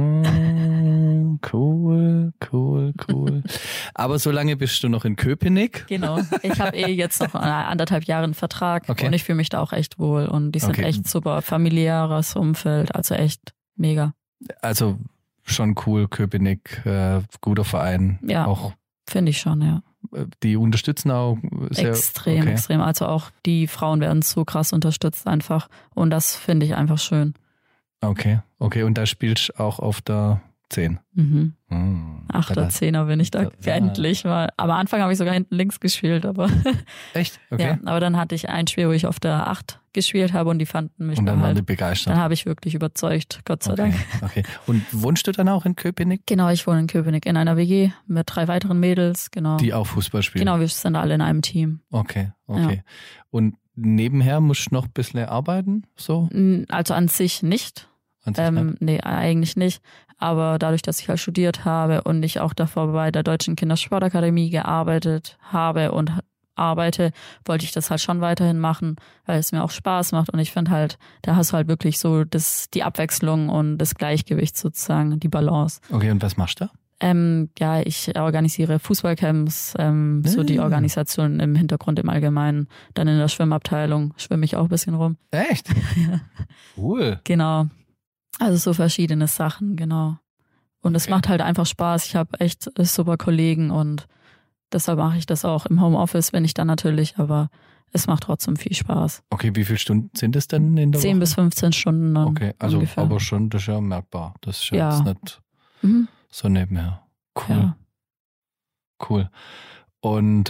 Cool. Aber so lange bist du noch in Köpenick? Genau. Ich habe jetzt noch 1,5 Jahre einen Vertrag und ich fühle mich da auch echt wohl und die sind echt super, familiäres Umfeld, also echt mega. Also schon cool, Köpenick, guter Verein. Ja, auch finde ich schon, ja. Die unterstützen auch sehr extrem. Also auch die Frauen werden so krass unterstützt einfach und das finde ich einfach schön. Okay. Und da spielst du auch auf der 10. 8er, 10er bin ich da endlich mal. Am Anfang habe ich sogar hinten links gespielt, aber. Echt? Okay. Ja, aber dann hatte ich ein Spiel, wo ich auf der 8 gespielt habe und die fanden mich und dann waren die halt begeistert. Dann habe ich wirklich überzeugt, Gott sei Dank. Okay. Und wohnst du dann auch in Köpenick? Genau, ich wohne in Köpenick in einer WG mit 3 weiteren Mädels, genau. Die auch Fußball spielen? Genau, wir sind alle in einem Team. Okay. Ja. Und nebenher musst du noch ein bisschen arbeiten, so? Also an sich nicht. Nee, eigentlich nicht. Aber dadurch, dass ich halt studiert habe und ich auch davor bei der Deutschen Kindersportakademie gearbeitet habe und arbeite, wollte ich das halt schon weiterhin machen, weil es mir auch Spaß macht und ich finde halt, da hast du halt wirklich so die Abwechslung und das Gleichgewicht sozusagen, die Balance. Okay, und was machst du da? Ja, ich organisiere Fußballcamps, so die Organisation im Hintergrund im Allgemeinen. Dann in der Schwimmabteilung schwimme ich auch ein bisschen rum. Echt? Ja. Cool. Genau. Also so verschiedene Sachen, genau. Und es macht halt einfach Spaß. Ich habe echt super Kollegen und deshalb mache ich das auch im Homeoffice, wenn ich dann natürlich, aber es macht trotzdem viel Spaß. Okay, wie viele Stunden sind es denn in der 10 Woche? bis 15 Stunden dann Okay, also ungefähr. aber schon, das ist ja merkbar. Das ist ja, Ja. jetzt nicht so nebenher. Cool. Ja. Cool. Und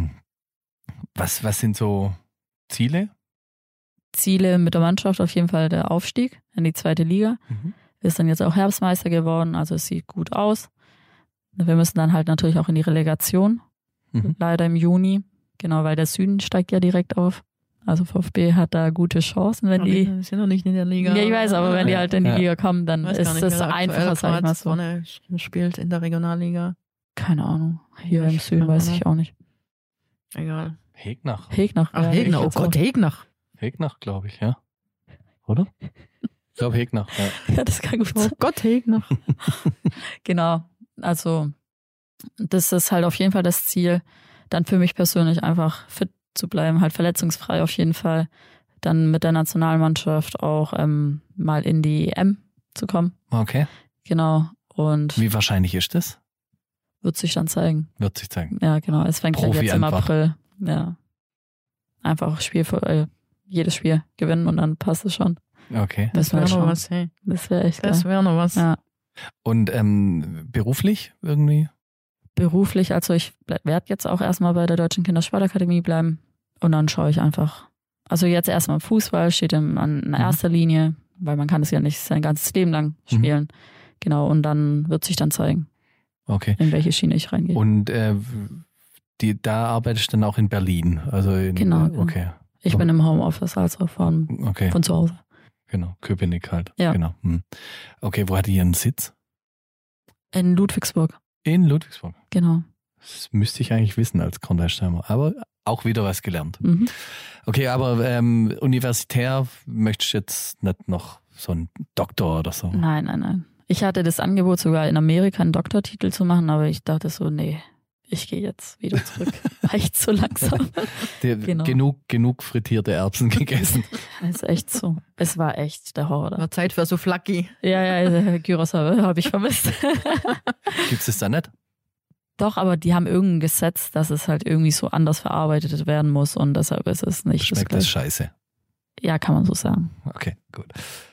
was sind so Ziele? Ziele mit der Mannschaft auf jeden Fall der Aufstieg in die 2. Liga. Wir sind jetzt auch Herbstmeister geworden, also es sieht gut aus. Wir müssen dann halt natürlich auch in die Relegation, leider im Juni, genau, weil der Süden steigt ja direkt auf. Also VfB hat da gute Chancen, wenn die... Die sind noch nicht in der Liga. Ja, ich weiß, aber wenn die halt in die Liga kommen, dann Weiß ist gar nicht, das wer einfacher, sag ich mal so. Sonne spielt in der Regionalliga. Keine Ahnung. Hier im Süden weiß ich auch nicht. Egal. Hegnach. Hegnach. Ach, ja, Hegnach, oh ich Gott, jetzt Hegnach. Hegnach, glaube ich, ja. Oder? Ich glaube Hegnach, ja. auch. Ja, das kann gut Oh sein. Gott, Hegnach. Genau. Also, das ist halt auf jeden Fall das Ziel. Dann für mich persönlich einfach fit zu bleiben, halt verletzungsfrei auf jeden Fall. Dann mit der Nationalmannschaft auch mal in die EM zu kommen. Okay. Genau. Und Wie wahrscheinlich ist das? wird sich dann zeigen. Wird sich zeigen. Ja, genau. Es fängt ja Profi jetzt im einfach. April. Ja. Einfach jedes Spiel gewinnen und dann passt es schon. Okay. Das wäre noch was, hey. Das wäre echt Das geil. wäre noch was. Ja. Und beruflich irgendwie? Beruflich, also ich werde jetzt auch erstmal bei der Deutschen Kindersportakademie bleiben und dann schaue ich einfach. Also jetzt erstmal Fußball steht an erster Linie, weil man kann es ja nicht sein ganzes Leben lang spielen. Genau, und dann wird sich dann zeigen, Okay. in welche Schiene ich reingehe. Und da arbeitest du dann auch in Berlin? Also Genau. Okay. Ich bin im Homeoffice, also von zu Hause. Genau, Köpenick halt. Ja. Genau. Okay, wo hat die ihren Sitz? In Ludwigsburg, In Ludwigsburg. genau. Das müsste ich eigentlich wissen als Kornwaldsteimer. Aber auch wieder was gelernt. Mhm. Okay, aber universitär möchtest du jetzt nicht noch so einen Doktor oder so? Nein. Ich hatte das Angebot sogar in Amerika einen Doktortitel zu machen, aber ich dachte so, nee, ich gehe jetzt wieder zurück. Reicht so langsam. Genau. Genug frittierte Erbsen gegessen. Das ist echt so. Es war echt der Horror. War Zeit für so Flacki. Ja, Gyros habe ich vermisst. Gibt es das da nicht? Doch, aber die haben irgendein Gesetz, dass es halt irgendwie so anders verarbeitet werden muss und deshalb ist es nicht Schmeckt das das Gleiche. scheiße? Ja, kann man so sagen. Okay, gut.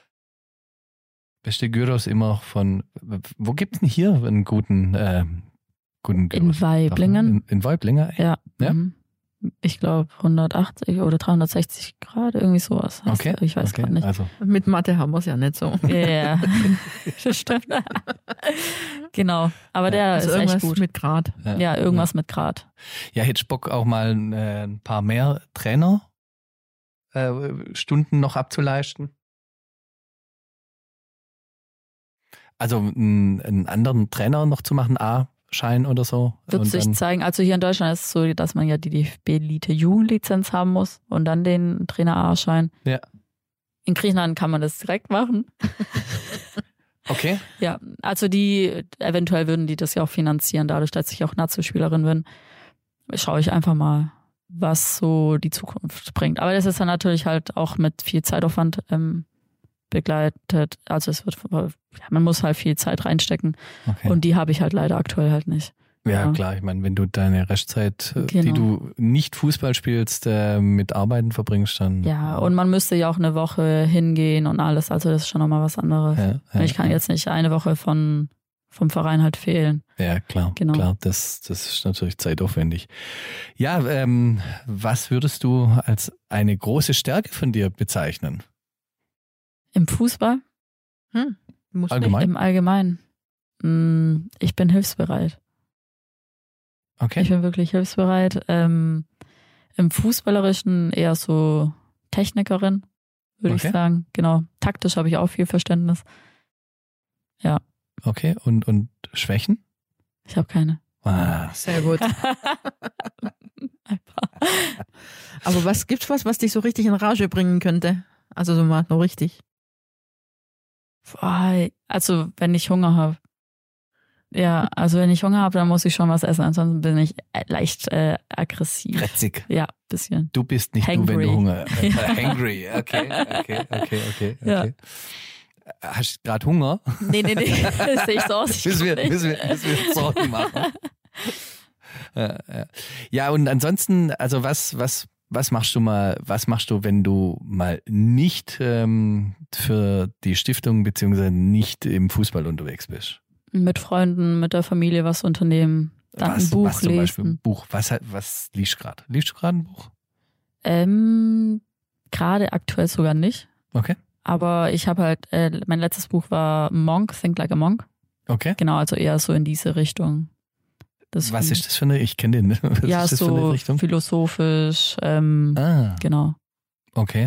Beste Gyros immer von, wo gibt's denn hier einen guten Gyros? In Waiblingen. In Waiblingen? Ja. Ja? Ich glaube 180 oder 360 Grad, irgendwie sowas. Okay. Ich weiß gerade nicht. Also, Mit Mathe haben wir es ja nicht so. Ja, das stimmt. Genau, aber der Also ist echt irgendwas gut. mit Grad. Ja, irgendwas mit Grad. Ja, hättest Bock auch mal ein paar mehr Trainer Stunden noch abzuleisten? Also einen anderen Trainer noch zu machen, A-Schein oder so? Wird und sich dann, zeigen. Also hier in Deutschland ist es so, dass man ja die DFB-Elite-Jugendlizenz haben muss und dann den Trainer A-Schein. Ja. In Griechenland kann man das direkt machen. Okay. Ja, also eventuell würden die das ja auch finanzieren, dadurch, dass ich auch Nazi-Spielerin bin. Schaue ich einfach mal, was so die Zukunft bringt. Aber das ist dann natürlich halt auch mit viel Zeitaufwand begleitet. Also man muss halt viel Zeit reinstecken Okay. und die habe ich halt leider aktuell halt nicht. Ja, Ja. klar. Ich meine, wenn du deine Restzeit, die Genau. du nicht Fußball spielst, mit Arbeiten verbringst, dann. Ja, und man müsste ja auch eine Woche hingehen und alles. Also das ist schon nochmal was anderes. Ich kann jetzt nicht eine Woche vom Verein halt fehlen. Ja, klar. Genau. Klar, das ist natürlich zeitaufwendig. Ja, was würdest du als eine große Stärke von dir bezeichnen? Im Fußball? Muss Allgemein? Im Allgemeinen. Ich bin hilfsbereit. Okay. Ich bin wirklich hilfsbereit. Im Fußballerischen eher so Technikerin, würde Okay. ich sagen. Genau. Taktisch habe ich auch viel Verständnis. Ja, Okay. Und Schwächen? ich habe keine. Sehr gut. Ein paar. Aber gibt's was dich so richtig in Rage bringen könnte? Also so mal noch richtig. Boah, also wenn ich Hunger habe. Ja, also wenn ich Hunger habe, dann muss ich schon was essen, ansonsten bin ich leicht aggressiv. Retzig. Ja, bisschen. Du bist nicht Hangry. du, wenn du Hunger hast. Hangry, okay. Ja. Hast du gerade Hunger? Nee, das sehe ich so aus. Müssen wir Sorgen machen. Ja, und ansonsten, also was machst du, wenn du mal nicht für die Stiftung beziehungsweise nicht im Fußball unterwegs bist? Mit Freunden, mit der Familie was unternehmen, dann ein Buch was zum lesen. Beispiel ein Buch? Was liest du gerade? Liest du gerade ein Buch? Gerade aktuell sogar nicht. Okay. Aber ich habe halt, mein letztes Buch war Monk, Think Like a Monk. Okay. Genau, also eher so in diese Richtung. Was ist das für eine, ich kenne den, was ja, ist das so für eine Richtung? philosophisch, genau. Okay.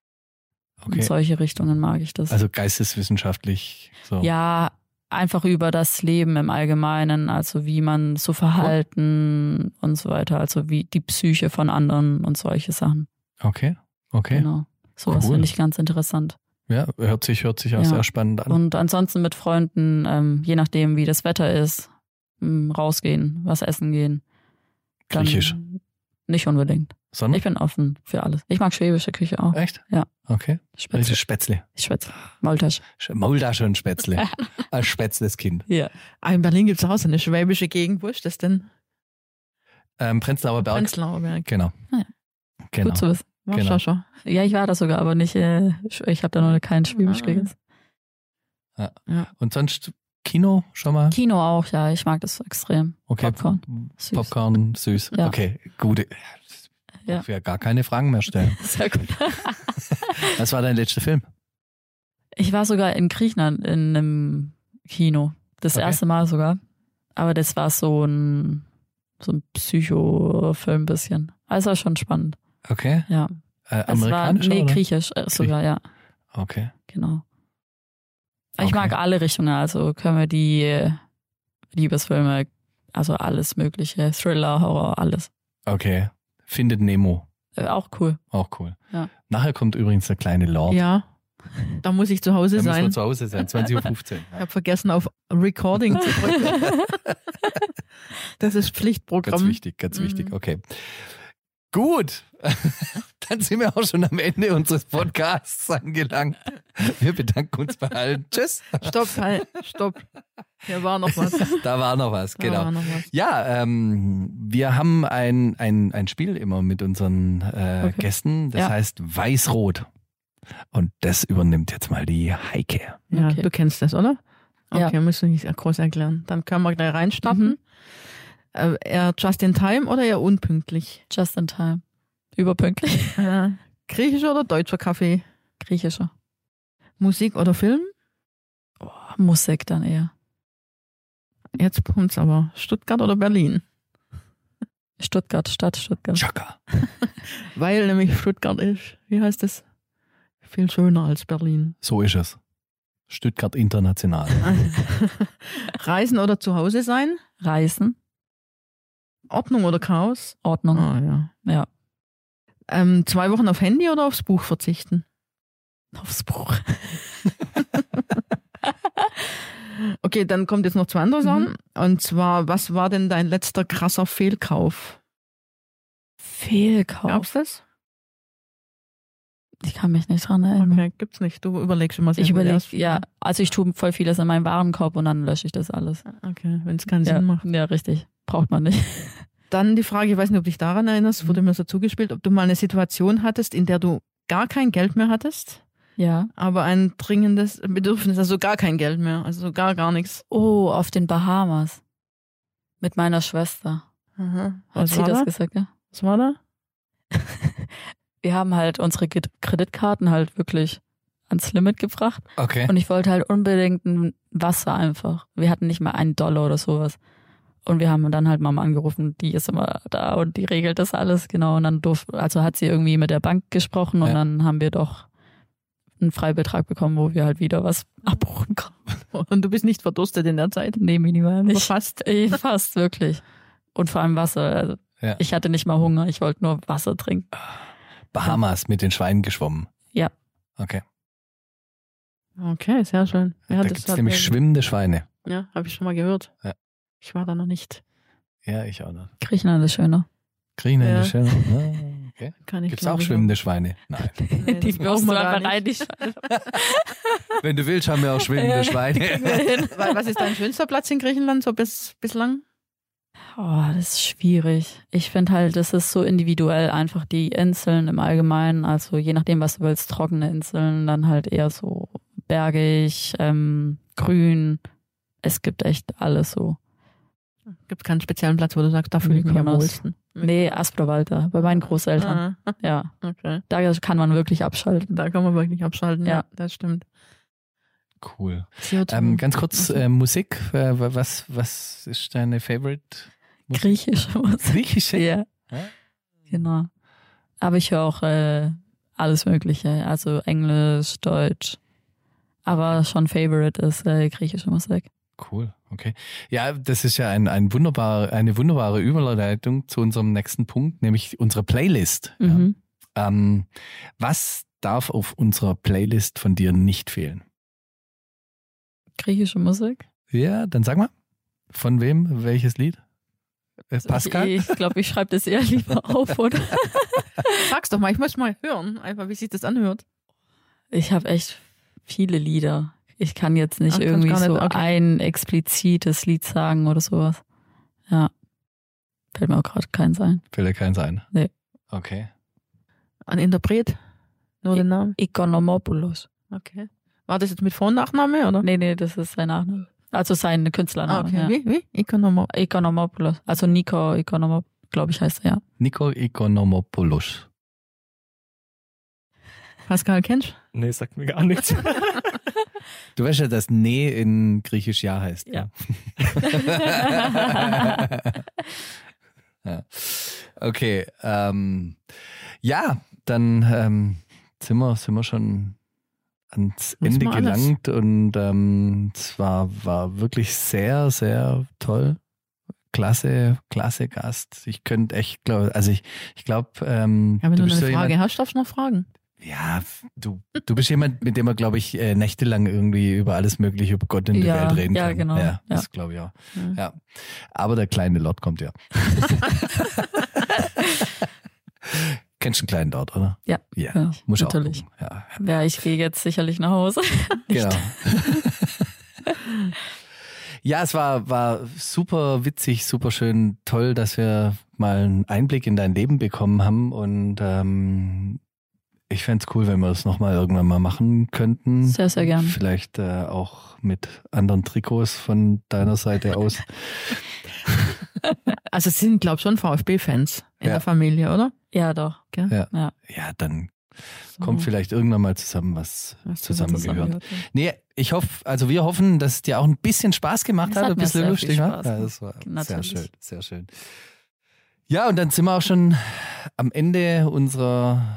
In solche Richtungen mag ich das. Also geisteswissenschaftlich so. Ja, einfach über das Leben im Allgemeinen, also wie man so Verhalten und so weiter, also wie die Psyche von anderen und solche Sachen. Okay. Genau. Sowas Cool. finde ich ganz interessant. Ja, hört sich auch sehr spannend an. Und ansonsten mit Freunden, je nachdem wie das Wetter ist, rausgehen, was essen gehen. Dann Griechisch? Nicht unbedingt. Sondern? Ich bin offen für alles. Ich mag schwäbische Küche auch. Echt? Ja. Okay. Spätzle. Spätzle. Maultasch. Maultasche und Spätzle. Als Spätzles Kind. Ja. In Berlin gibt es auch so eine schwäbische Gegend. Wo ist das denn? Prenzlauer Berg. Prenzlauer Berg. Genau. Ah, ja. Genau. Gut zu wissen. War schon. Ja, ich war da sogar, aber nicht, ich habe da noch kein Schwäbisch gegessen. Ja. Ja. Und sonst Kino schon mal? Kino auch, ja, ich mag das so extrem. Okay. Süß. Popcorn, süß. Ja. Okay, gut. Ja. Ich will gar keine Fragen mehr stellen. Sehr gut. Was war dein letzter Film? Ich war sogar in Griechenland in einem Kino. Das erste Mal sogar. Aber das war so ein Psycho-Film ein bisschen. Also schon spannend. Okay. Ja. Amerikanisch? Nee, oder? griechisch sogar, ja. Okay. Genau. Okay. Ich mag alle Richtungen, also Comedy, Liebesfilme, also alles mögliche, Thriller, Horror, alles. Okay. Findet Nemo. Auch cool. Auch cool. Ja. Nachher kommt übrigens der kleine Lord. Ja, da muss ich zu Hause Da müssen sein. wir zu Hause sein, 20.15 Uhr. Ich habe vergessen, auf Recording zu drücken. Das ist Pflichtprogramm. Ganz wichtig. Okay. Gut. Dann sind wir auch schon am Ende unseres Podcasts angelangt. Wir bedanken uns bei allen. Tschüss. Stopp. Hier war noch was. Da war noch was, genau. Da war noch was. Ja, wir haben ein Spiel immer mit unseren Gästen, das heißt Weiß-Rot. Und das übernimmt jetzt mal die Heike. Ja, Okay. du kennst das, oder? Okay, Ja. müssen wir nicht groß erklären. Dann können wir gleich reinstarten. Eher just in time oder eher unpünktlich? Just in time. Überpünktlich. Griechischer oder deutscher Kaffee? Griechischer. Musik oder Film? Musik dann eher. Jetzt kommt's aber. Stuttgart oder Berlin? Stuttgart, Stadt Stuttgart. Chaka. Weil nämlich Stuttgart ist, wie heißt es? Viel schöner als Berlin. So ist es. Stuttgart international. Reisen oder zu Hause sein? Reisen. Ordnung oder Chaos? Ordnung. Ja. Ja. 2 Wochen auf Handy oder aufs Buch verzichten? Aufs Buch. Okay, dann kommt jetzt noch 2 andere Sachen. Und zwar, was war denn dein letzter krasser Fehlkauf? Fehlkauf. Gab's das? Ich kann mich nicht dran erinnern. Okay, gibt's nicht. Du überlegst schon mal. Ich überlege, ja. Also ich tue voll vieles in meinen Warenkorb und dann lösche ich das alles. Okay, wenn es keinen Ja, Sinn macht. ja, richtig. Braucht man nicht. Dann die Frage, ich weiß nicht, ob du dich daran erinnerst, wurde mir so zugespielt, ob du mal eine Situation hattest, in der du gar kein Geld mehr hattest, Ja. aber ein dringendes Bedürfnis, also gar kein Geld mehr, also gar nichts. Oh, auf den Bahamas. Mit meiner Schwester. Aha. Hat Was sie war das da? gesagt, ja? Was war da? Wir haben halt unsere Kreditkarten halt wirklich ans Limit gebracht. Okay. Und ich wollte halt unbedingt ein Wasser einfach. Wir hatten nicht mal $1 oder sowas. Und wir haben dann halt Mama angerufen, die ist immer da und die regelt das alles, genau. Und dann also hat sie irgendwie mit der Bank gesprochen und dann haben wir doch einen Freibetrag bekommen, wo wir halt wieder was abbuchen konnten. Und du bist nicht verdurstet in der Zeit? Nee, minimal nicht. Fast. Fast, wirklich. Und vor allem Wasser. Also Ja. ich hatte nicht mal Hunger, ich wollte nur Wasser trinken. Bahamas mit den Schweinen geschwommen. Ja. Okay. Okay, sehr schön. Ja, Da gibt es nämlich schwimmende Schweine. Ja, habe ich schon mal gehört. Ja. Ich war da noch nicht. Ja, ich auch noch. Griechenland ist schöner. Griechenland ist schön. Okay. Gibt es auch schwimmende Schweine? Nein. Nee, Die brauchst du einfach rein. Wenn du willst, haben wir auch schwimmende Schweine. Was ist dein schönster Platz in Griechenland so bislang? Oh, das ist schwierig. Ich finde halt, das ist so individuell, einfach die Inseln im Allgemeinen, also je nachdem, was du willst, trockene Inseln, dann halt eher so bergig, grün. Es gibt echt alles so. Gibt es keinen speziellen Platz, wo du sagst, da fühle ich mich am wohlsten? Nee, Asprovallta, bei meinen Großeltern. Ja. Okay. Da kann man wirklich abschalten. Da kann man wirklich abschalten, ja, das stimmt. Cool. Ganz kurz, Musik, was ist deine Favorite Musik? Griechische Musik. Griechische? Ja. Genau. Aber ich höre auch alles Mögliche, also Englisch, Deutsch. Aber schon Favorite ist griechische Musik. Cool, okay. Ja, das ist ja eine wunderbare Überleitung zu unserem nächsten Punkt, nämlich unsere Playlist. Mhm. Ja. Was darf auf unserer Playlist von dir nicht fehlen? Griechische Musik? Ja, dann sag mal. Von wem? Welches Lied? Pascal? Ich glaube, ich schreibe das eher lieber auf, oder? Sag's doch mal, ich möchte mal hören, einfach wie sich das anhört. Ich habe echt viele Lieder. Ich kann jetzt nicht irgendwie so ein explizites Lied sagen oder sowas. Ja. Fällt mir auch gerade keins ein. Fällt dir keins ein? Nee. Okay. Ein Interpret? Nur den Namen? Ikonomopoulos. Okay. War das jetzt mit Vor- und Nachname, oder? Nee, das ist sein Nachname. Also sein Künstlername. Okay. Ja. Wie? Ikonomopoulos. Also Nico Ikonomopoulos, glaube ich, heißt er, ja. Nico Ikonomopoulos. Pascal, kennst du? Nee, sagt mir gar nichts. Du weißt ja, dass Ne in Griechisch Ja heißt. Ja. Ja. Okay. Ja, dann sind wir schon ans Ende gelangt und es war wirklich sehr, sehr toll. Klasse Gast. Ich könnte echt, ich glaube, wenn du eine Frage hast, darfst du noch fragen. Ja, du bist jemand, mit dem man, glaube ich, nächtelang irgendwie über alles Mögliche, über Gott und die Welt reden kann. Ja, genau. Ja, das glaube ich auch. Ja. Aber der kleine Lord kommt ja. Kennst du einen kleinen Lord, oder? Ja. Ja, muss natürlich. Auch gucken. Ja, ich gehe jetzt sicherlich nach Hause. Genau. Ja, es war super witzig, super schön, toll, dass wir mal einen Einblick in dein Leben bekommen haben und ich fände es cool, wenn wir das nochmal irgendwann mal machen könnten. Sehr, sehr gern. Vielleicht auch mit anderen Trikots von deiner Seite aus. Also es sind, glaube ich, schon VfB-Fans in der Familie, oder? Ja, doch. Okay. Ja, dann kommt vielleicht irgendwann mal zusammen, was zusammengehört. Nee, wir hoffen, dass es dir auch ein bisschen Spaß gemacht hat, ein bisschen lustig war. Ja, das war sehr schön, sehr schön. Ja, und dann sind wir auch schon am Ende unserer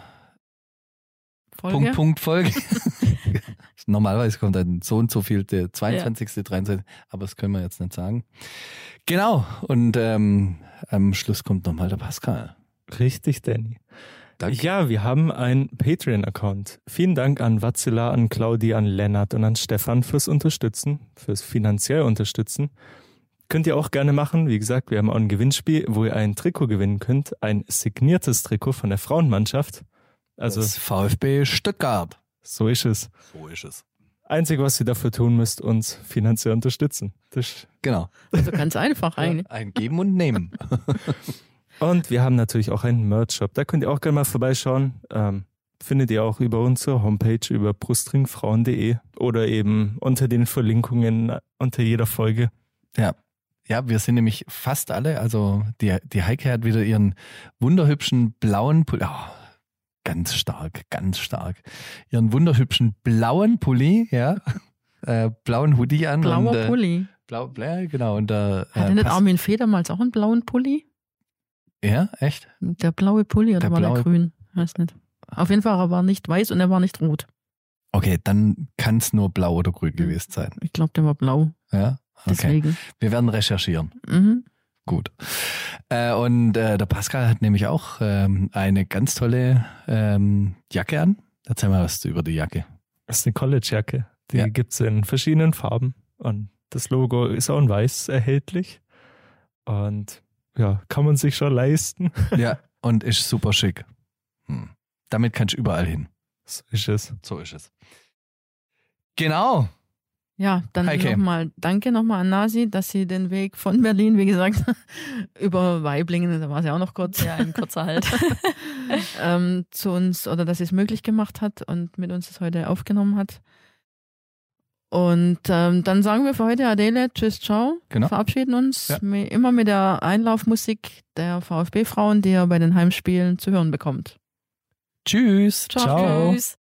Folge. Normalerweise kommt dann so und so viel, der 22., 23., aber das können wir jetzt nicht sagen. Genau, und am Schluss kommt nochmal der Pascal. Richtig, Danny. Danke. Ja, wir haben einen Patreon-Account. Vielen Dank an Vatsila, an Claudi, an Lennart und an Stefan fürs Unterstützen, fürs finanziell Unterstützen. Könnt ihr auch gerne machen. Wie gesagt, wir haben auch ein Gewinnspiel, wo ihr ein Trikot gewinnen könnt. Ein signiertes Trikot von der Frauenmannschaft. Also das VfB Stuttgart. So ist es. Einzig, was ihr dafür tun müsst, uns finanziell unterstützen. Genau. Also ganz einfach eigentlich. Ein Geben und Nehmen. Und wir haben natürlich auch einen Merch-Shop. Da könnt ihr auch gerne mal vorbeischauen. Findet ihr auch über unsere Homepage, über brustringfrauen.de oder eben unter den Verlinkungen unter jeder Folge. Ja, wir sind nämlich fast alle. Also die Heike hat wieder ihren wunderhübschen blauen Pulli. Oh, ganz stark. Ihren wunderhübschen blauen Pulli, ja. Blauen Hoodie an. Blauer Pulli. Blau, genau. Und hatte nicht Armin Fee damals auch einen blauen Pulli? Ja, echt? Der blaue Pulli oder war der grün? Weiß nicht. Auf jeden Fall, er war nicht weiß und er war nicht rot. Okay, dann kann es nur blau oder grün gewesen sein. Ich glaube, der war blau. Ja, okay. Deswegen. Wir werden recherchieren. Mhm. Gut. Und der Pascal hat nämlich auch eine ganz tolle Jacke an. Erzähl mal was über die Jacke. Das ist eine College-Jacke. Die gibt's in verschiedenen Farben und Das Logo ist auch in weiß erhältlich. Und ja, kann man sich schon leisten. Ja, und ist super schick. Damit kannst du überall hin. So ist es. So ist es. Genau. Ja, dann danke nochmal an Nasi, dass sie den Weg von Berlin, wie gesagt, über Waiblingen, da war sie auch noch kurz. Ja, ein kurzer Halt. Zu uns, oder dass sie es möglich gemacht hat und mit uns das heute aufgenommen hat. Und dann sagen wir für heute Adele, tschüss, ciao, genau. Verabschieden uns immer mit der Einlaufmusik der VfB-Frauen, die ihr bei den Heimspielen zu hören bekommt. Tschüss, ciao. Tschüss.